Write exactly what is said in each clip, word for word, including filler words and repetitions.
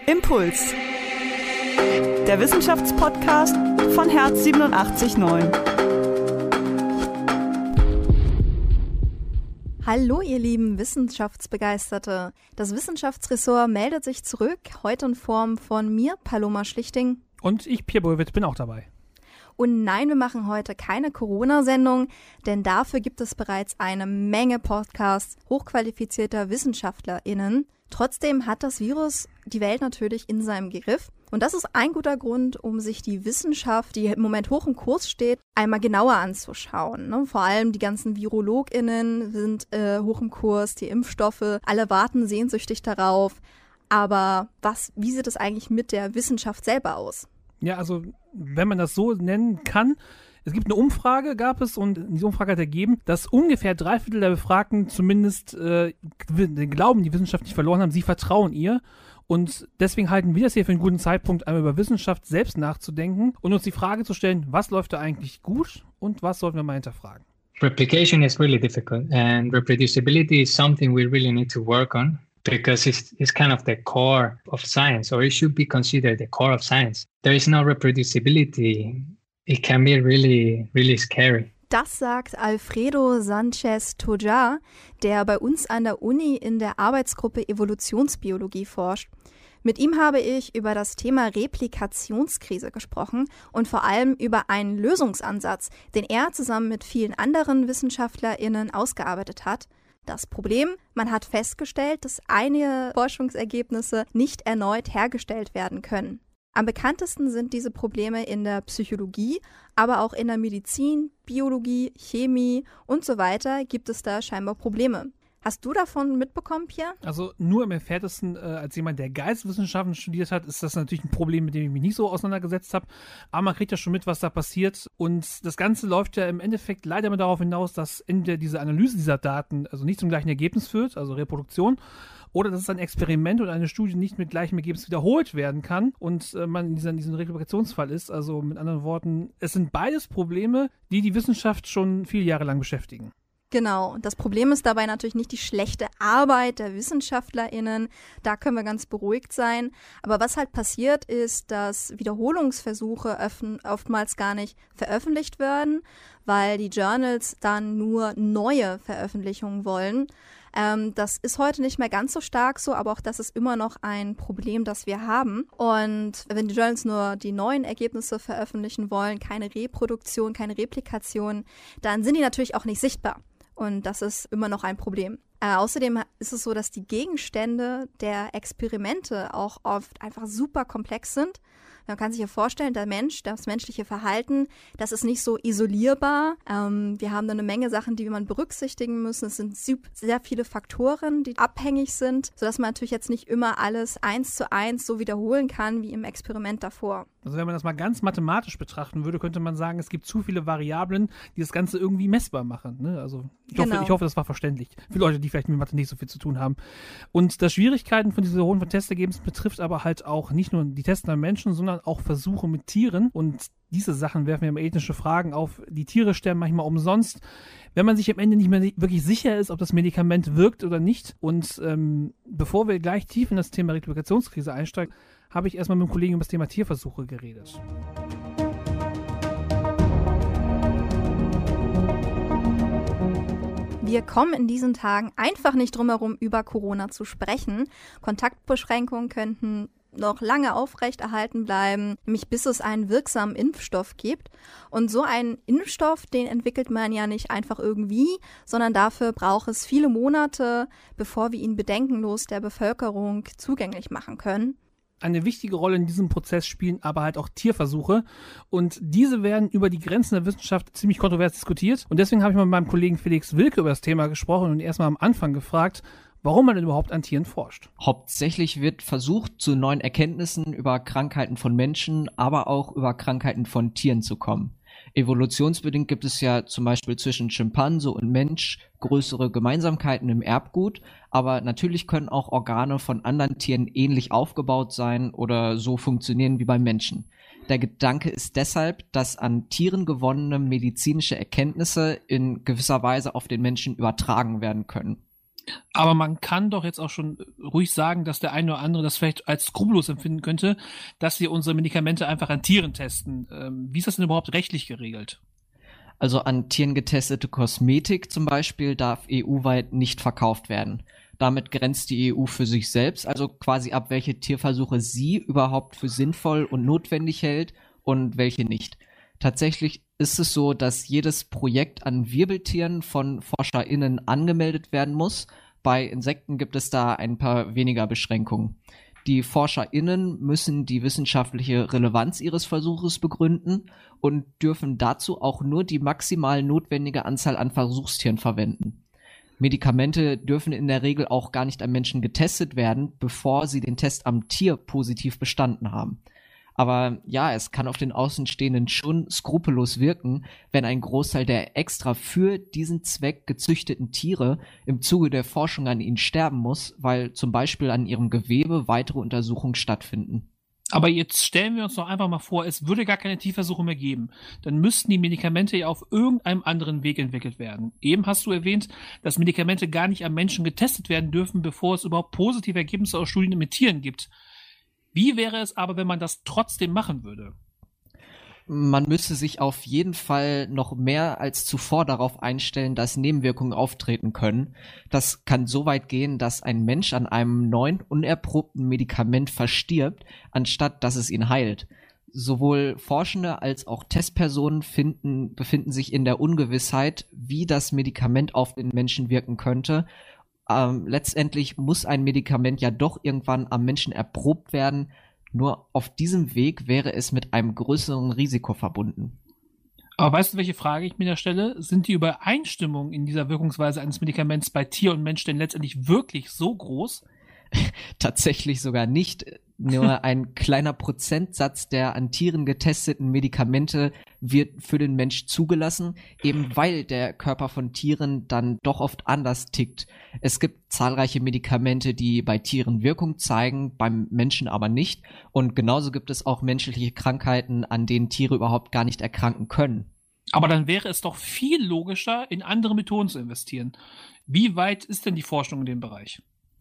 Impuls, der Wissenschaftspodcast von Herz siebenundachtzig Komma neun. Hallo ihr lieben Wissenschaftsbegeisterte. Das Wissenschaftsressort meldet sich zurück, heute in Form von mir, Paloma Schlichting. Und ich, Pierre Bollwitz, bin auch dabei. Und nein, wir machen heute keine Corona-Sendung, denn dafür gibt es bereits eine Menge Podcasts hochqualifizierter WissenschaftlerInnen. Trotzdem hat das Virus die Welt natürlich in seinem Griff. Und das ist ein guter Grund, um sich die Wissenschaft, die im Moment hoch im Kurs steht, einmal genauer anzuschauen. Ne? Vor allem die ganzen VirologInnen sind äh, hoch im Kurs, die Impfstoffe, alle warten sehnsüchtig darauf. Aber was, wie sieht es eigentlich mit der Wissenschaft selber aus? Ja, also wenn man das so nennen kann, es gibt eine Umfrage, gab es, und diese Umfrage hat ergeben, dass ungefähr drei Viertel der Befragten zumindest äh, den Glauben, die Wissenschaft nicht verloren haben, sie vertrauen ihr. Und deswegen halten wir das hier für einen guten Zeitpunkt, einmal über Wissenschaft selbst nachzudenken und uns die Frage zu stellen, was läuft da eigentlich gut und was sollten wir mal hinterfragen. Replication is really difficult and reproducibility is something we really need to work on. Because it's, it's kind of the core of science, or it should be considered the core of science. There is no reproducibility. It can be really, really scary. Das sagt Alfredo Sánchez Tojar, der bei uns an der Uni in der Arbeitsgruppe Evolutionsbiologie forscht. Mit ihm habe ich über das Thema Replikationskrise gesprochen und vor allem über einen Lösungsansatz, den er zusammen mit vielen anderen WissenschaftlerInnen ausgearbeitet hat. Das Problem, man hat festgestellt, dass einige Forschungsergebnisse nicht erneut hergestellt werden können. Am bekanntesten sind diese Probleme in der Psychologie, aber auch in der Medizin, Biologie, Chemie und so weiter gibt es da scheinbar Probleme. Hast du davon mitbekommen, Pierre? Also nur im Entferntesten, äh, als jemand, der Geisteswissenschaften studiert hat, ist das natürlich ein Problem, mit dem ich mich nicht so auseinandergesetzt habe. Aber man kriegt ja schon mit, was da passiert. Und das Ganze läuft ja im Endeffekt leider immer darauf hinaus, dass entweder diese Analyse dieser Daten also nicht zum gleichen Ergebnis führt, also Reproduktion, oder dass es ein Experiment oder eine Studie nicht mit gleichem Ergebnis wiederholt werden kann und äh, man in diesem, diesem Replikationsfall ist. Also mit anderen Worten, es sind beides Probleme, die die Wissenschaft schon viele Jahre lang beschäftigen. Genau, das Problem ist dabei natürlich nicht die schlechte Arbeit der WissenschaftlerInnen, da können wir ganz beruhigt sein. Aber was halt passiert ist, dass Wiederholungsversuche öffn- oftmals gar nicht veröffentlicht werden, weil die Journals dann nur neue Veröffentlichungen wollen. Ähm, das ist heute nicht mehr ganz so stark so, aber auch das ist immer noch ein Problem, das wir haben. Und wenn die Journals nur die neuen Ergebnisse veröffentlichen wollen, keine Reproduktion, keine Replikation, dann sind die natürlich auch nicht sichtbar. Und das ist immer noch ein Problem. Äh, außerdem ist es so, dass die Gegenstände der Experimente auch oft einfach super komplex sind. Man kann sich ja vorstellen, der Mensch, das menschliche Verhalten, das ist nicht so isolierbar. Ähm, wir haben da eine Menge Sachen, die man berücksichtigen müssen. Es sind sehr viele Faktoren, die abhängig sind, sodass man natürlich jetzt nicht immer alles eins zu eins so wiederholen kann wie im Experiment davor. Also wenn man das mal ganz mathematisch betrachten würde, könnte man sagen, es gibt zu viele Variablen, die das Ganze irgendwie messbar machen. Ne? Also ich, genau. hoffe, ich hoffe, das war verständlich. Für Leute, die vielleicht mit Mathe nicht so viel zu tun haben. Und das Schwierigkeiten von diesen hohen Testergebnissen betrifft aber halt auch nicht nur die Tests an Menschen, sondern auch Versuche mit Tieren. Und diese Sachen werfen ja immer ethische Fragen auf. Die Tiere sterben manchmal umsonst, wenn man sich am Ende nicht mehr wirklich sicher ist, ob das Medikament wirkt oder nicht. Und ähm, bevor wir gleich tief in das Thema Replikationskrise einsteigen, habe ich erstmal mit einem Kollegen über das Thema Tierversuche geredet. Wir kommen in diesen Tagen einfach nicht drum herum, über Corona zu sprechen. Kontaktbeschränkungen könnten noch lange aufrechterhalten bleiben, nämlich bis es einen wirksamen Impfstoff gibt. Und so einen Impfstoff, den entwickelt man ja nicht einfach irgendwie, sondern dafür braucht es viele Monate, bevor wir ihn bedenkenlos der Bevölkerung zugänglich machen können. Eine wichtige Rolle in diesem Prozess spielen aber halt auch Tierversuche und diese werden über die Grenzen der Wissenschaft ziemlich kontrovers diskutiert und deswegen habe ich mal mit meinem Kollegen Felix Wilke über das Thema gesprochen und erstmal am Anfang gefragt, warum man denn überhaupt an Tieren forscht. Hauptsächlich wird versucht, zu neuen Erkenntnissen über Krankheiten von Menschen, aber auch über Krankheiten von Tieren zu kommen. Evolutionsbedingt gibt es ja zum Beispiel zwischen Schimpanse und Mensch größere Gemeinsamkeiten im Erbgut, aber natürlich können auch Organe von anderen Tieren ähnlich aufgebaut sein oder so funktionieren wie beim Menschen. Der Gedanke ist deshalb, dass an Tieren gewonnene medizinische Erkenntnisse in gewisser Weise auf den Menschen übertragen werden können. Aber man kann doch jetzt auch schon ruhig sagen, dass der eine oder andere das vielleicht als skrupellos empfinden könnte, dass wir unsere Medikamente einfach an Tieren testen. Ähm, wie ist das denn überhaupt rechtlich geregelt? Also an Tieren getestete Kosmetik zum Beispiel darf E U-weit nicht verkauft werden. Damit grenzt die E U für sich selbst, also quasi ab, welche Tierversuche sie überhaupt für sinnvoll und notwendig hält und welche nicht. Tatsächlich ist es so, dass jedes Projekt an Wirbeltieren von ForscherInnen angemeldet werden muss. Bei Insekten gibt es da ein paar weniger Beschränkungen. Die ForscherInnen müssen die wissenschaftliche Relevanz ihres Versuches begründen und dürfen dazu auch nur die maximal notwendige Anzahl an Versuchstieren verwenden. Medikamente dürfen in der Regel auch gar nicht am Menschen getestet werden, bevor sie den Test am Tier positiv bestanden haben. Aber ja, es kann auf den Außenstehenden schon skrupellos wirken, wenn ein Großteil der extra für diesen Zweck gezüchteten Tiere im Zuge der Forschung an ihnen sterben muss, weil zum Beispiel an ihrem Gewebe weitere Untersuchungen stattfinden. Aber jetzt stellen wir uns doch einfach mal vor, es würde gar keine Tierversuche mehr geben. Dann müssten die Medikamente ja auf irgendeinem anderen Weg entwickelt werden. Eben hast du erwähnt, dass Medikamente gar nicht am Menschen getestet werden dürfen, bevor es überhaupt positive Ergebnisse aus Studien mit Tieren gibt. Wie wäre es aber, wenn man das trotzdem machen würde? Man müsste sich auf jeden Fall noch mehr als zuvor darauf einstellen, dass Nebenwirkungen auftreten können. Das kann so weit gehen, dass ein Mensch an einem neuen, unerprobten Medikament verstirbt, anstatt dass es ihn heilt. Sowohl Forschende als auch Testpersonen finden, befinden sich in der Ungewissheit, wie das Medikament auf den Menschen wirken könnte. Ähm, letztendlich muss ein Medikament ja doch irgendwann am Menschen erprobt werden. Nur auf diesem Weg wäre es mit einem größeren Risiko verbunden. Aber weißt du, welche Frage ich mir da stelle? Sind die Übereinstimmungen in dieser Wirkungsweise eines Medikaments bei Tier und Mensch denn letztendlich wirklich so groß? Tatsächlich sogar nicht. Nur ein kleiner Prozentsatz der an Tieren getesteten Medikamente wird für den Mensch zugelassen, eben weil der Körper von Tieren dann doch oft anders tickt. Es gibt zahlreiche Medikamente, die bei Tieren Wirkung zeigen, beim Menschen aber nicht. Und genauso gibt es auch menschliche Krankheiten, an denen Tiere überhaupt gar nicht erkranken können. Aber dann wäre es doch viel logischer, in andere Methoden zu investieren. Wie weit ist denn die Forschung in dem Bereich?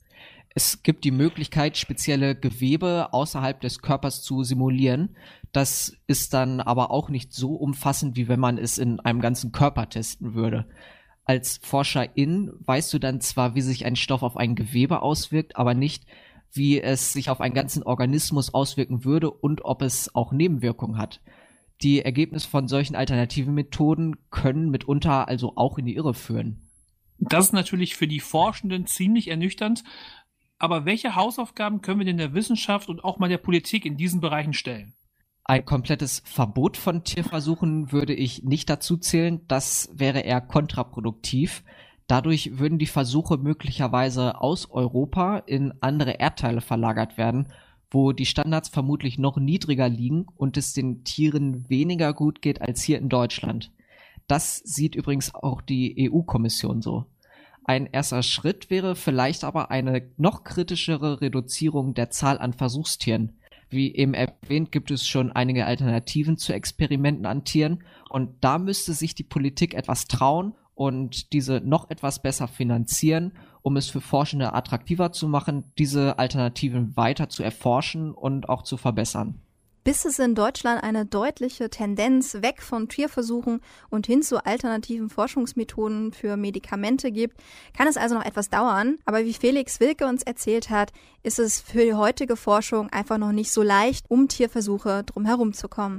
Es gibt die Möglichkeit, spezielle Gewebe außerhalb des Körpers zu simulieren. Das ist dann aber auch nicht so umfassend, wie wenn man es in einem ganzen Körper testen würde. Als Forscherin weißt du dann zwar, wie sich ein Stoff auf ein Gewebe auswirkt, aber nicht, wie es sich auf einen ganzen Organismus auswirken würde und ob es auch Nebenwirkungen hat. Die Ergebnisse von solchen alternativen Methoden können mitunter also auch in die Irre führen. Das ist natürlich für die Forschenden ziemlich ernüchternd. Aber welche Hausaufgaben können wir denn der Wissenschaft und auch mal der Politik in diesen Bereichen stellen? Ein komplettes Verbot von Tierversuchen würde ich nicht dazu zählen. Das wäre eher kontraproduktiv. Dadurch würden die Versuche möglicherweise aus Europa in andere Erdteile verlagert werden, wo die Standards vermutlich noch niedriger liegen und es den Tieren weniger gut geht als hier in Deutschland. Das sieht übrigens auch die E U-Kommission so. Ein erster Schritt wäre vielleicht aber eine noch kritischere Reduzierung der Zahl an Versuchstieren. Wie eben erwähnt, gibt es schon einige Alternativen zu Experimenten an Tieren und da müsste sich die Politik etwas trauen und diese noch etwas besser finanzieren, um es für Forschende attraktiver zu machen, diese Alternativen weiter zu erforschen und auch zu verbessern. Bis es in Deutschland eine deutliche Tendenz weg von Tierversuchen und hin zu alternativen Forschungsmethoden für Medikamente gibt, kann es also noch etwas dauern. Aber wie Felix Wilke uns erzählt hat, ist es für die heutige Forschung einfach noch nicht so leicht, um Tierversuche drumherum zu kommen.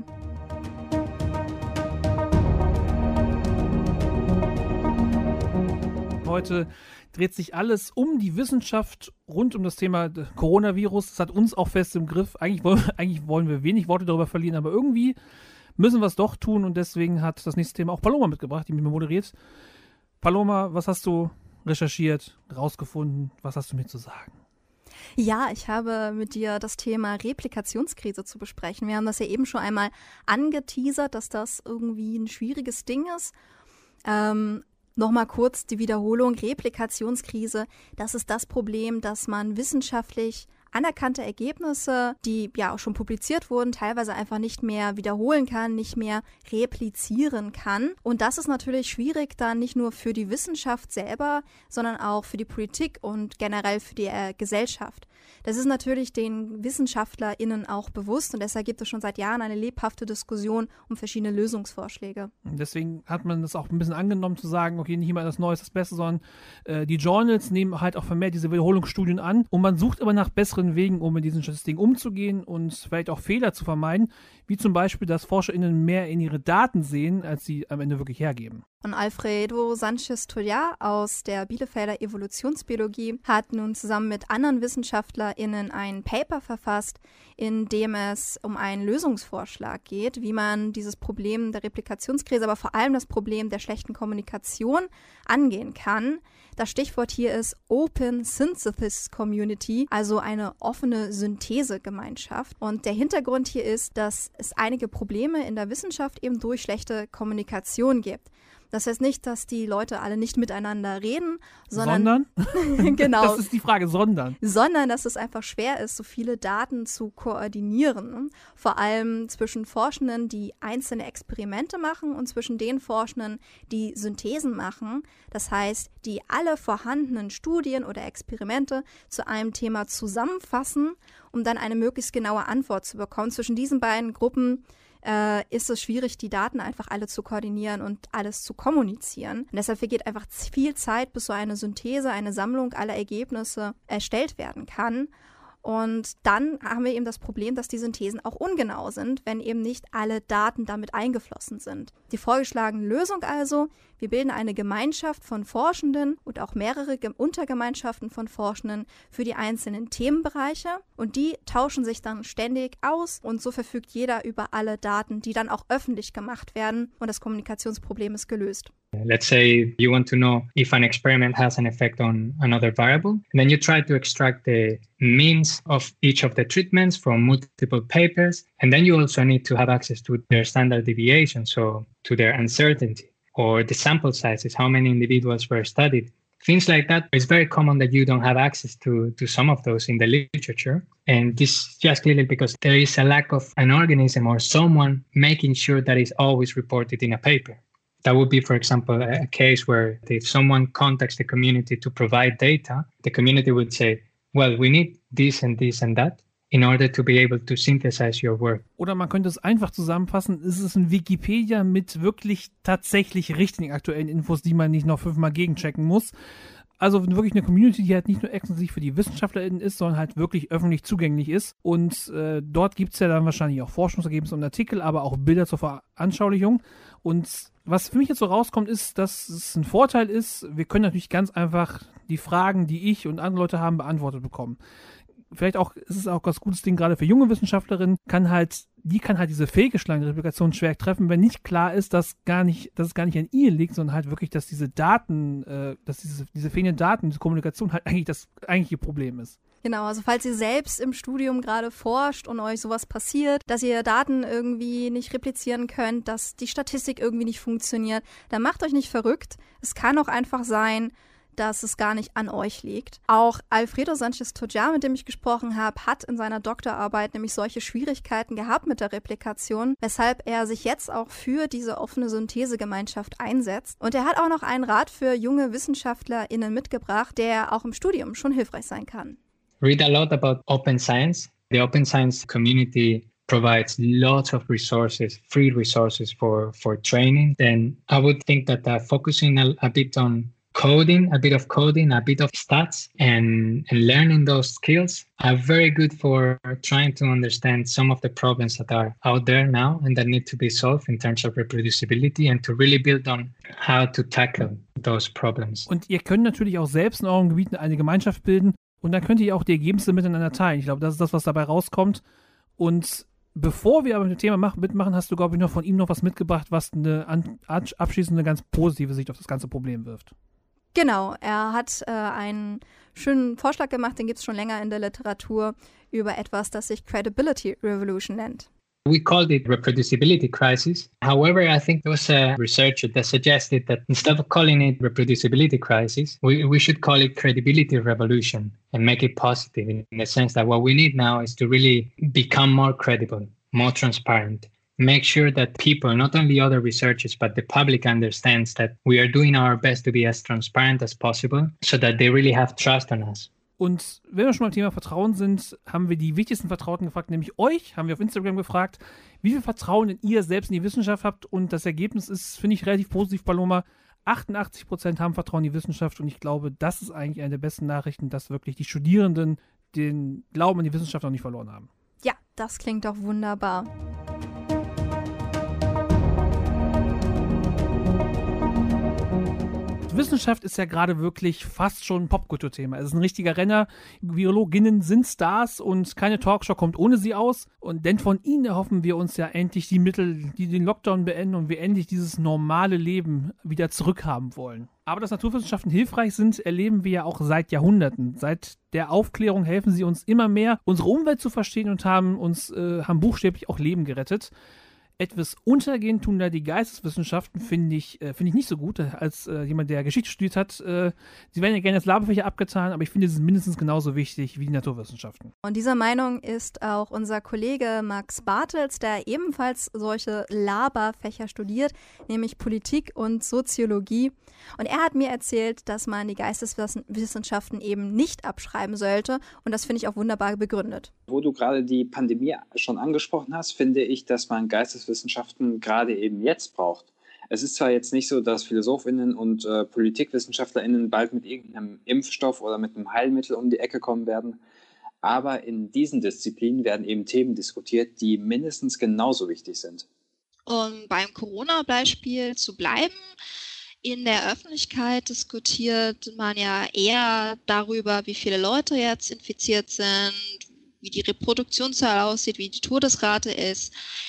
Heute dreht sich alles um die Wissenschaft rund um das Thema Coronavirus. Das hat uns auch fest im Griff. Eigentlich wollen, eigentlich wollen wir wenig Worte darüber verlieren, aber irgendwie müssen wir es doch tun und deswegen hat das nächste Thema auch Paloma mitgebracht, die mit mir moderiert. Paloma, was hast du recherchiert, rausgefunden? Was hast du mir zu sagen? Ja, ich habe mit dir das Thema Replikationskrise zu besprechen. Wir haben das ja eben schon einmal angeteasert, dass das irgendwie ein schwieriges Ding ist. Ähm, Nochmal kurz die Wiederholung. Replikationskrise, das ist das Problem, dass man wissenschaftlich anerkannte Ergebnisse, die ja auch schon publiziert wurden, teilweise einfach nicht mehr wiederholen kann, nicht mehr replizieren kann. Und das ist natürlich schwierig dann nicht nur für die Wissenschaft selber, sondern auch für die Politik und generell für die äh, Gesellschaft. Das ist natürlich den WissenschaftlerInnen auch bewusst und deshalb gibt es schon seit Jahren eine lebhafte Diskussion um verschiedene Lösungsvorschläge. Deswegen hat man das auch ein bisschen angenommen zu sagen, okay, nicht immer das Neue ist das Beste, sondern äh, die Journals nehmen halt auch vermehrt diese Wiederholungsstudien an und man sucht aber nach besseren Wegen, um mit diesen Statistiken umzugehen und vielleicht auch Fehler zu vermeiden, wie zum Beispiel, dass ForscherInnen mehr in ihre Daten sehen, als sie am Ende wirklich hergeben. Und Alfredo Sánchez-Tollá aus der Bielefelder Evolutionsbiologie hat nun zusammen mit anderen WissenschaftlerInnen ein Paper verfasst, in dem es um einen Lösungsvorschlag geht, wie man dieses Problem der Replikationskrise, aber vor allem das Problem der schlechten Kommunikation angehen kann. Das Stichwort hier ist Open Synthesis Community, also eine offene Synthesegemeinschaft. Und der Hintergrund hier ist, dass es einige Probleme in der Wissenschaft eben durch schlechte Kommunikation gibt. Das heißt nicht, dass die Leute alle nicht miteinander reden, sondern, sondern? Genau, das ist die Frage, sondern. Sondern, dass es einfach schwer ist, so viele Daten zu koordinieren. Vor allem zwischen Forschenden, die einzelne Experimente machen und zwischen den Forschenden, die Synthesen machen. Das heißt, die alle vorhandenen Studien oder Experimente zu einem Thema zusammenfassen, um dann eine möglichst genaue Antwort zu bekommen. Zwischen diesen beiden Gruppen äh, ist es schwierig, die Daten einfach alle zu koordinieren und alles zu kommunizieren. Und deshalb vergeht einfach viel Zeit, bis so eine Synthese, eine Sammlung aller Ergebnisse erstellt werden kann. Und dann haben wir eben das Problem, dass die Synthesen auch ungenau sind, wenn eben nicht alle Daten damit eingeflossen sind. Die vorgeschlagene Lösung also: Wir bilden eine Gemeinschaft von Forschenden und auch mehrere Ge- Untergemeinschaften von Forschenden für die einzelnen Themenbereiche und die tauschen sich dann ständig aus und so verfügt jeder über alle Daten, die dann auch öffentlich gemacht werden und das Kommunikationsproblem ist gelöst. Let's say you want to know if an experiment has an effect on another variable, and then you try to extract the means of each of the treatments from multiple papers, and then you also need to have access to their standard deviation, so to their uncertainty, or the sample sizes, how many individuals were studied. Things like that. It's very common that you don't have access to, to some of those in the literature. And this is just clearly because there is a lack of an organism or someone making sure that it's always reported in a paper. That would be, for example, a case where if someone contacts the community to provide data, the community would say, well, we need this and this and that in order to be able to synthesize your work. Oder man könnte es einfach zusammenfassen, es ist ein Wikipedia mit wirklich tatsächlich richtigen aktuellen Infos, die man nicht noch fünfmal gegenchecken muss. Also wirklich eine Community, die halt nicht nur exklusiv für die WissenschaftlerInnen ist, sondern halt wirklich öffentlich zugänglich ist. Und äh, dort gibt es ja dann wahrscheinlich auch Forschungsergebnisse und Artikel, aber auch Bilder zur Veranschaulichung. Und was für mich jetzt so rauskommt, ist, dass es ein Vorteil ist, wir können natürlich ganz einfach die Fragen, die ich und andere Leute haben, beantwortet bekommen. Vielleicht auch, ist es auch ganz gutes Ding, gerade für junge Wissenschaftlerinnen, kann halt, die kann halt diese fehlgeschlagene Replikation schwer treffen, wenn nicht klar ist, dass gar nicht, dass es gar nicht an ihr liegt, sondern halt wirklich, dass diese Daten, äh, dass diese, diese fehlenden Daten, diese Kommunikation halt eigentlich das eigentliche Problem ist. Genau, also falls ihr selbst im Studium gerade forscht und euch sowas passiert, dass ihr Daten irgendwie nicht replizieren könnt, dass die Statistik irgendwie nicht funktioniert, dann macht euch nicht verrückt. Es kann auch einfach sein, dass es gar nicht an euch liegt. Auch Alfredo Sánchez-Tollá, mit dem ich gesprochen habe, hat in seiner Doktorarbeit nämlich solche Schwierigkeiten gehabt mit der Replikation, weshalb er sich jetzt auch für diese offene Synthesegemeinschaft einsetzt. Und er hat auch noch einen Rat für junge WissenschaftlerInnen mitgebracht, der auch im Studium schon hilfreich sein kann. Read a lot about open science. The open science community provides lots of resources, free resources for, for training. Then I would think that uh, focusing a, a bit on coding, a bit of coding, a bit of stats, and, and learning those skills are very good for trying to understand some of the problems that are out there now and that need to be solved in terms of reproducibility and to really build on how to tackle those problems. Und ihr könnt natürlich auch selbst in euren Gebieten eine Gemeinschaft bilden und dann könnt ihr auch die Ergebnisse miteinander teilen. Ich glaube, das ist das, was dabei rauskommt. Und bevor wir aber mit dem Thema machen, mitmachen, hast du, glaube ich, noch von ihm noch was mitgebracht, was eine an, abschließende, ganz positive Sicht auf das ganze Problem wirft. Genau, er hat äh, einen schönen Vorschlag gemacht, den gibt es schon länger in der Literatur, über etwas, das sich Credibility Revolution nennt. We called it reproducibility crisis. However, I think there was a researcher that suggested that instead of calling it reproducibility crisis, we, we should call it credibility revolution and make it positive in the sense that what we need now is to really become more credible, more transparent, make sure that people, not only other researchers, but the public understands that we are doing our best to be as transparent as possible so that they really have trust on us. Und wenn wir schon beim Thema Vertrauen sind, haben wir die wichtigsten Vertrauten gefragt, nämlich euch, haben wir auf Instagram gefragt, wie viel Vertrauen denn ihr selbst in die Wissenschaft habt. Und das Ergebnis ist, finde ich, relativ positiv, Paloma. achtundachtzig Prozent haben Vertrauen in die Wissenschaft und ich glaube, das ist eigentlich eine der besten Nachrichten, dass wirklich die Studierenden den Glauben an die Wissenschaft noch nicht verloren haben. Ja, das klingt doch wunderbar. Wissenschaft ist ja gerade wirklich fast schon ein Popkulturthema. Es ist ein richtiger Renner. Virologinnen sind Stars und keine Talkshow kommt ohne sie aus. Und denn von ihnen erhoffen wir uns ja endlich die Mittel, die den Lockdown beenden und wir endlich dieses normale Leben wieder zurückhaben wollen. Aber dass Naturwissenschaften hilfreich sind, erleben wir ja auch seit Jahrhunderten. Seit der Aufklärung helfen sie uns immer mehr, unsere Umwelt zu verstehen und haben uns äh, haben buchstäblich auch Leben gerettet. Etwas untergehen tun da die Geisteswissenschaften, finde ich, äh, finde ich nicht so gut, als äh, jemand, der Geschichte studiert hat. Äh, sie werden ja gerne als Laberfächer abgetan, aber ich finde, sie sind mindestens genauso wichtig wie die Naturwissenschaften. Und dieser Meinung ist auch unser Kollege Max Bartels, der ebenfalls solche Laberfächer studiert, nämlich Politik und Soziologie. Und er hat mir erzählt, dass man die Geisteswissenschaften eben nicht abschreiben sollte. Und das finde ich auch wunderbar begründet. Wo du gerade die Pandemie schon angesprochen hast, finde ich, dass man Geisteswissenschaften gerade eben jetzt braucht. Es ist zwar jetzt nicht so, dass PhilosophInnen und äh, PolitikwissenschaftlerInnen bald mit irgendeinem Impfstoff oder mit einem Heilmittel um die Ecke kommen werden, aber in diesen Disziplinen werden eben Themen diskutiert, die mindestens genauso wichtig sind. Um beim Corona-Beispiel zu bleiben, in der Öffentlichkeit diskutiert man ja eher darüber, wie viele Leute jetzt infiziert sind, wie die Reproduktionszahl aussieht, wie die Todesrate ist.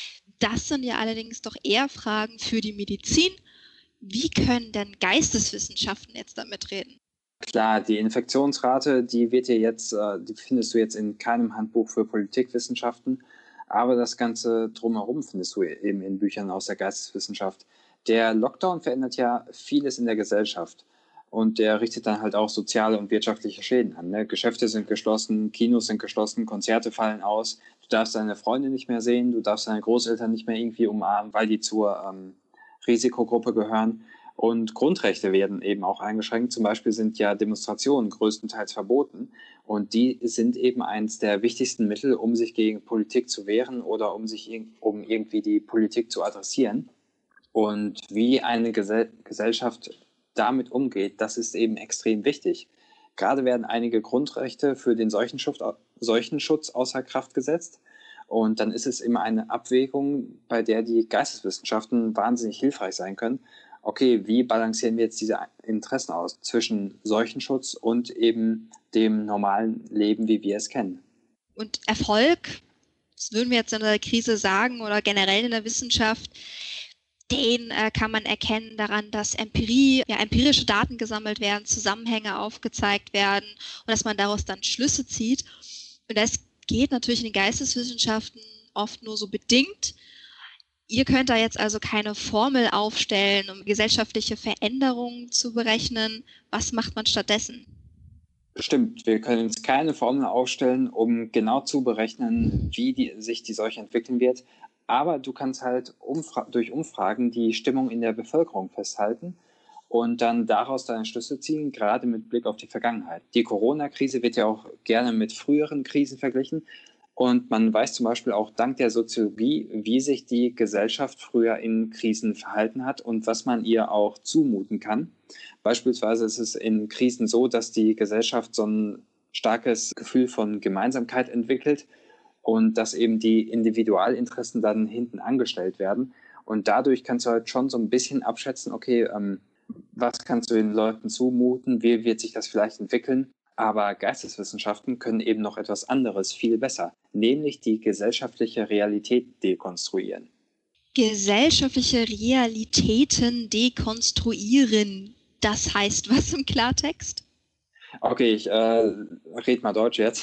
Das sind ja allerdings doch eher Fragen für die Medizin. Wie können denn Geisteswissenschaften jetzt damit reden? Klar, die Infektionsrate, die wird ja jetzt, die findest du jetzt in keinem Handbuch für Politikwissenschaften, aber das Ganze drumherum findest du eben in Büchern aus der Geisteswissenschaft. Der Lockdown verändert ja vieles in der Gesellschaft und der richtet dann halt auch soziale und wirtschaftliche Schäden an. Ne? Geschäfte sind geschlossen, Kinos sind geschlossen, Konzerte fallen aus, du darfst deine Freunde nicht mehr sehen, du darfst deine Großeltern nicht mehr irgendwie umarmen, weil die zur ähm, Risikogruppe gehören und Grundrechte werden eben auch eingeschränkt. Zum Beispiel sind ja Demonstrationen größtenteils verboten und die sind eben eines der wichtigsten Mittel, um sich gegen Politik zu wehren oder um sich um irgendwie die Politik zu adressieren. Und wie eine Gesell- Gesellschaft damit umgeht, das ist eben extrem wichtig. Gerade werden einige Grundrechte für den Seuchenschutz, Seuchenschutz außer Kraft gesetzt. Und dann ist es immer eine Abwägung, bei der die Geisteswissenschaften wahnsinnig hilfreich sein können. Okay, wie balancieren wir jetzt diese Interessen aus zwischen Seuchenschutz und eben dem normalen Leben, wie wir es kennen? Und Erfolg, das würden wir jetzt in der Krise sagen oder generell in der Wissenschaft, den äh, kann man erkennen daran, dass Empirie, ja, empirische Daten gesammelt werden, Zusammenhänge aufgezeigt werden und dass man daraus dann Schlüsse zieht. Und das geht natürlich in den Geisteswissenschaften oft nur so bedingt. Ihr könnt da jetzt also keine Formel aufstellen, um gesellschaftliche Veränderungen zu berechnen. Was macht man stattdessen? Stimmt, wir können jetzt keine Formel aufstellen, um genau zu berechnen, wie die, sich die Seuche entwickeln wird. Aber du kannst halt umfra- durch Umfragen die Stimmung in der Bevölkerung festhalten und dann daraus deine Schlüsse ziehen, gerade mit Blick auf die Vergangenheit. Die Corona-Krise wird ja auch gerne mit früheren Krisen verglichen und man weiß zum Beispiel auch dank der Soziologie, wie sich die Gesellschaft früher in Krisen verhalten hat und was man ihr auch zumuten kann. Beispielsweise ist es in Krisen so, dass die Gesellschaft so ein starkes Gefühl von Gemeinsamkeit entwickelt, und dass eben die Individualinteressen dann hinten angestellt werden. Und dadurch kannst du halt schon so ein bisschen abschätzen, okay, ähm, was kannst du den Leuten zumuten, wie wird sich das vielleicht entwickeln? Aber Geisteswissenschaften können eben noch etwas anderes viel besser, nämlich die gesellschaftliche Realität dekonstruieren. Gesellschaftliche Realitäten dekonstruieren, das heißt was im Klartext? Okay, ich äh, rede mal Deutsch jetzt.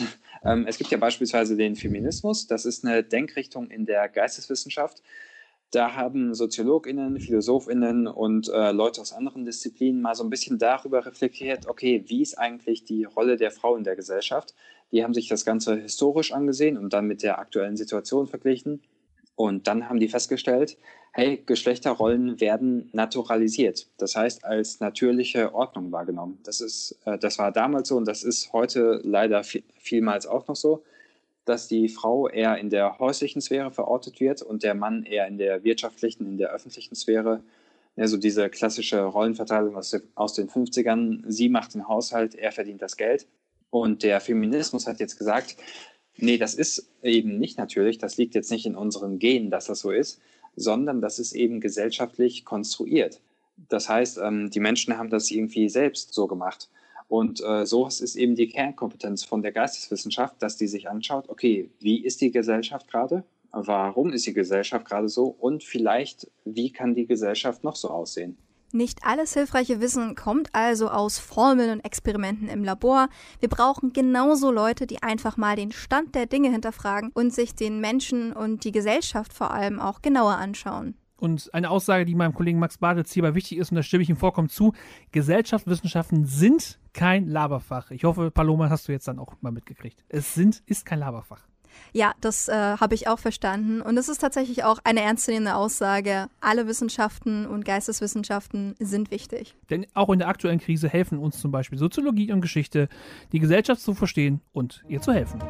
Ähm, es gibt ja beispielsweise den Feminismus, das ist eine Denkrichtung in der Geisteswissenschaft. Da haben SoziologInnen, PhilosophInnen und äh, Leute aus anderen Disziplinen mal so ein bisschen darüber reflektiert, okay, wie ist eigentlich die Rolle der Frau in der Gesellschaft? Die haben sich das Ganze historisch angesehen und dann mit der aktuellen Situation verglichen. Und dann haben die festgestellt, hey, Geschlechterrollen werden naturalisiert. Das heißt, als natürliche Ordnung wahrgenommen. Das ist, äh, das war damals so und das ist heute leider viel, vielmals auch noch so, dass die Frau eher in der häuslichen Sphäre verortet wird und der Mann eher in der wirtschaftlichen, in der öffentlichen Sphäre. Also diese klassische Rollenverteilung aus, aus den fünfzigern, sie macht den Haushalt, er verdient das Geld. Und der Feminismus hat jetzt gesagt, nee, das ist eben nicht natürlich, das liegt jetzt nicht in unseren Genen, dass das so ist, sondern das ist eben gesellschaftlich konstruiert. Das heißt, ähm, die Menschen haben das irgendwie selbst so gemacht. Und äh, sowas ist eben die Kernkompetenz von der Geisteswissenschaft, dass die sich anschaut, okay, wie ist die Gesellschaft gerade? Warum ist die Gesellschaft gerade so? Und vielleicht, wie kann die Gesellschaft noch so aussehen? Nicht alles hilfreiche Wissen kommt also aus Formeln und Experimenten im Labor. Wir brauchen genauso Leute, die einfach mal den Stand der Dinge hinterfragen und sich den Menschen und die Gesellschaft vor allem auch genauer anschauen. Und eine Aussage, die meinem Kollegen Max Bartels hierbei wichtig ist, und da stimme ich ihm vollkommen zu, Gesellschaftswissenschaften sind kein Laberfach. Ich hoffe, Paloma, hast du jetzt dann auch mal mitgekriegt. Es sind, ist kein Laberfach. Ja, das äh, habe ich auch verstanden. Und es ist tatsächlich auch eine ernstzunehmende Aussage. Alle Wissenschaften und Geisteswissenschaften sind wichtig. Denn auch in der aktuellen Krise helfen uns zum Beispiel Soziologie und Geschichte, die Gesellschaft zu verstehen und ihr zu helfen.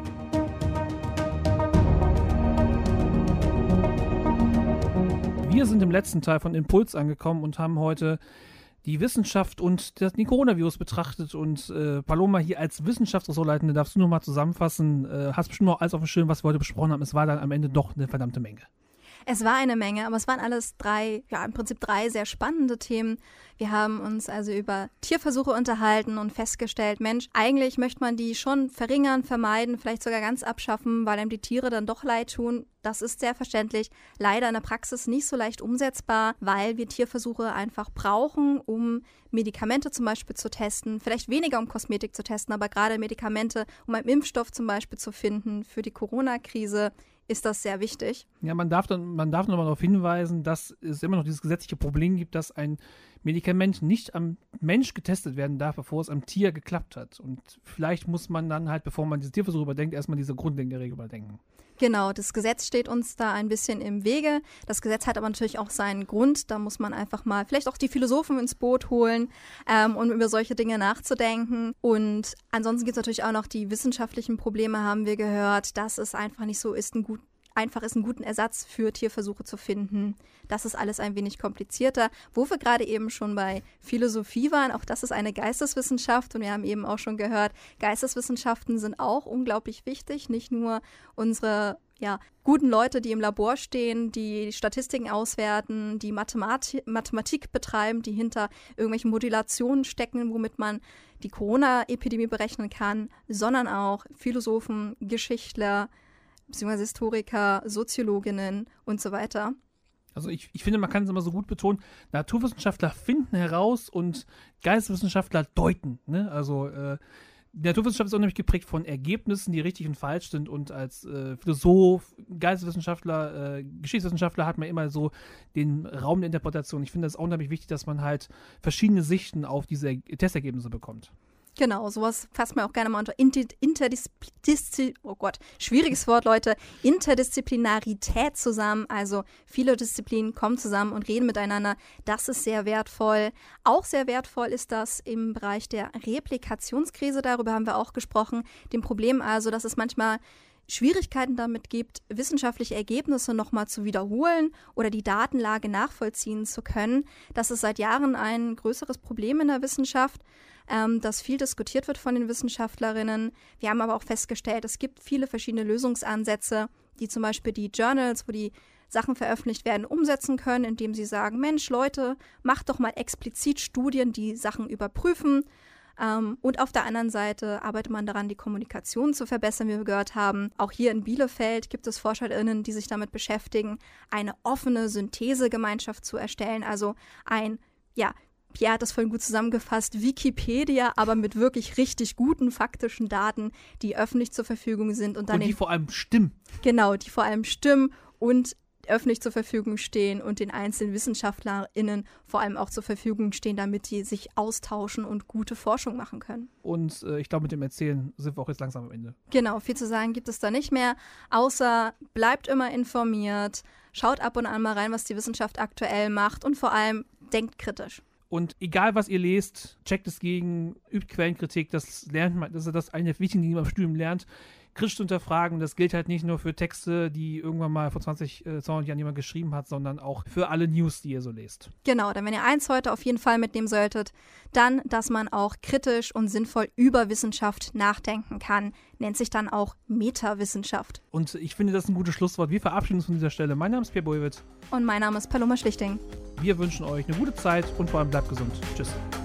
Wir sind im letzten Teil von Impuls angekommen und haben heute die Wissenschaft und den Coronavirus betrachtet. Und äh, Paloma, hier als Wissenschaftsressortleitende darfst du nochmal zusammenfassen. Äh, hast bestimmt noch alles auf dem Schirm, was wir heute besprochen haben. Es war dann am Ende doch eine verdammte Menge. Es war eine Menge, aber es waren alles drei, ja im Prinzip drei sehr spannende Themen. Wir haben uns also über Tierversuche unterhalten und festgestellt, Mensch, eigentlich möchte man die schon verringern, vermeiden, vielleicht sogar ganz abschaffen, weil einem die Tiere dann doch leid tun. Das ist sehr verständlich, leider in der Praxis nicht so leicht umsetzbar, weil wir Tierversuche einfach brauchen, um Medikamente zum Beispiel zu testen, vielleicht weniger um Kosmetik zu testen, aber gerade Medikamente, um einen Impfstoff zum Beispiel zu finden für die Corona-Krise, ist das sehr wichtig. Ja, man darf dann, man darf nochmal darauf hinweisen, dass es immer noch dieses gesetzliche Problem gibt, dass ein Medikament nicht am Mensch getestet werden darf, bevor es am Tier geklappt hat. Und vielleicht muss man dann halt, bevor man diese Tierversuche überdenkt, erstmal diese grundlegende Regel überdenken. Genau, das Gesetz steht uns da ein bisschen im Wege. Das Gesetz hat aber natürlich auch seinen Grund. Da muss man einfach mal vielleicht auch die Philosophen ins Boot holen, ähm, um über solche Dinge nachzudenken. Und ansonsten gibt es natürlich auch noch die wissenschaftlichen Probleme, haben wir gehört, dass es einfach nicht so ist, ein gut einfach ist, einen guten Ersatz für Tierversuche zu finden. Das ist alles ein wenig komplizierter. Wo wir gerade eben schon bei Philosophie waren, auch das ist eine Geisteswissenschaft und wir haben eben auch schon gehört, Geisteswissenschaften sind auch unglaublich wichtig. Nicht nur unsere ja, guten Leute, die im Labor stehen, die Statistiken auswerten, die Mathematik, Mathematik betreiben, die hinter irgendwelchen Modulationen stecken, womit man die Corona-Epidemie berechnen kann, sondern auch Philosophen, Geschichtler, beziehungsweise Historiker, Soziologinnen und so weiter. Also ich, ich finde, man kann es immer so gut betonen, Naturwissenschaftler finden heraus und Geisteswissenschaftler deuten. Ne? Also äh, die Naturwissenschaft ist unheimlich geprägt von Ergebnissen, die richtig und falsch sind, und als äh, Philosoph, Geisteswissenschaftler, äh, Geschichtswissenschaftler hat man immer so den Raum der Interpretation. Ich finde es auch unheimlich wichtig, dass man halt verschiedene Sichten auf diese Testergebnisse bekommt. Genau, sowas fasst man auch gerne mal unter Interdisziplinarität, oh Gott, schwieriges Wort, Leute, Interdisziplinarität zusammen. Also viele Disziplinen kommen zusammen und reden miteinander. Das ist sehr wertvoll. Auch sehr wertvoll ist das im Bereich der Replikationskrise. Darüber haben wir auch gesprochen. Dem Problem also, dass es manchmal Schwierigkeiten damit gibt, wissenschaftliche Ergebnisse nochmal zu wiederholen oder die Datenlage nachvollziehen zu können. Das ist seit Jahren ein größeres Problem in der Wissenschaft, ähm, das viel diskutiert wird von den Wissenschaftlerinnen. Wir haben aber auch festgestellt, es gibt viele verschiedene Lösungsansätze, die zum Beispiel die Journals, wo die Sachen veröffentlicht werden, umsetzen können, indem sie sagen, Mensch, Leute, macht doch mal explizit Studien, die Sachen überprüfen. Um, und auf der anderen Seite arbeitet man daran, die Kommunikation zu verbessern, wie wir gehört haben. Auch hier in Bielefeld gibt es ForscherInnen, die sich damit beschäftigen, eine offene Synthesegemeinschaft zu erstellen, also ein ja, Pierre hat das vorhin gut zusammengefasst, Wikipedia, aber mit wirklich richtig guten faktischen Daten, die öffentlich zur Verfügung sind. Und, dann und die den, vor allem stimmen. Genau, die vor allem stimmen und öffentlich zur Verfügung stehen und den einzelnen WissenschaftlerInnen vor allem auch zur Verfügung stehen, damit die sich austauschen und gute Forschung machen können. Und äh, ich glaube, mit dem Erzählen sind wir auch jetzt langsam am Ende. Genau, viel zu sagen gibt es da nicht mehr, außer bleibt immer informiert, schaut ab und an mal rein, was die Wissenschaft aktuell macht und vor allem denkt kritisch. Und egal, was ihr lest, checkt es gegen, übt Quellenkritik, das lernt man, das ist das eine der wichtigen Dinge, die man im Studium lernt. Kritisch zu hinterfragen, das gilt halt nicht nur für Texte, die irgendwann mal vor zwanzig, zweihundert Jahren jemand geschrieben hat, sondern auch für alle News, die ihr so lest. Genau, dann wenn ihr eins heute auf jeden Fall mitnehmen solltet, dann, dass man auch kritisch und sinnvoll über Wissenschaft nachdenken kann, nennt sich dann auch Metawissenschaft. Und ich finde, das ist ein gutes Schlusswort. Wir verabschieden uns von dieser Stelle. Mein Name ist Pierre Boiwitz. Und mein Name ist Paloma Schlichting. Wir wünschen euch eine gute Zeit und vor allem bleibt gesund. Tschüss.